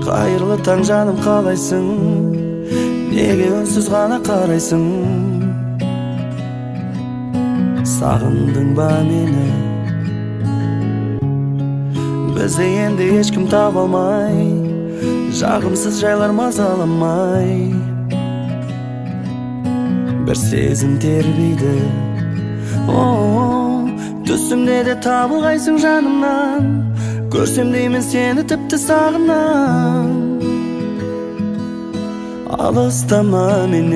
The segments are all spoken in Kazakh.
Қайырлы таң жаным, қалайсың? Неге үнсіз ғана қарайсың? Сағындың ба мені? Бізді енді ешкім таба алмай, жағымсыз жайлар мазаламай, бір сезім тербейді. Түсімде де табылғайсың жанымнан, көрсем деймін сені тіпті сағынам. Алыстама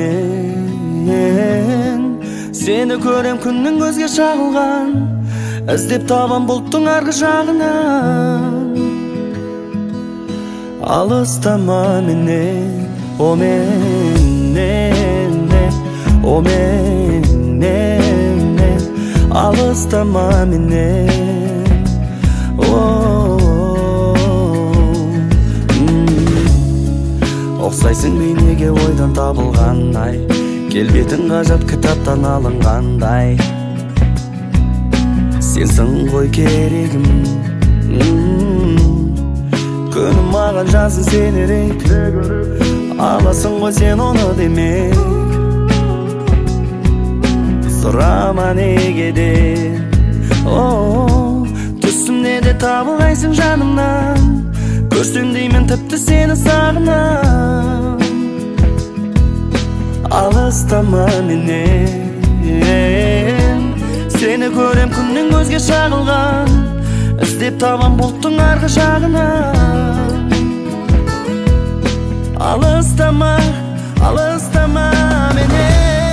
менен, сені көрем күннің көзге шағылған, іздеп табам бұлттың арғы жағынан. Алыстама менен, о менен, о менен, алыстама менен. Оқсайсың бейнеге ойдан табылғандай, келбетің ғажап кітаптан алынғандай. Сенсің ғой керегім, күнім маған жазын сенерек, аласың ғой сен оны демек. Сұрама неге де, түсімде де табылғайсың жанымнан, көрсем деймін тіпті сені сағынам. Алыстама менен, сені көрем күннің көзге шағылған, іздеп табам бұлттың арғы жағынан. Алыстама, алыстама менен.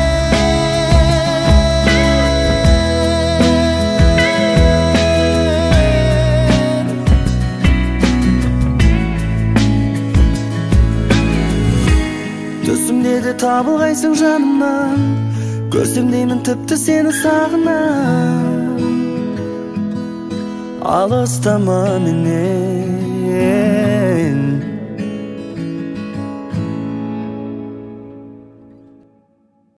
Түсімде де табылғайсың жанымнан, көрсем деймін тіпті сені сағынам. Алыстама менен.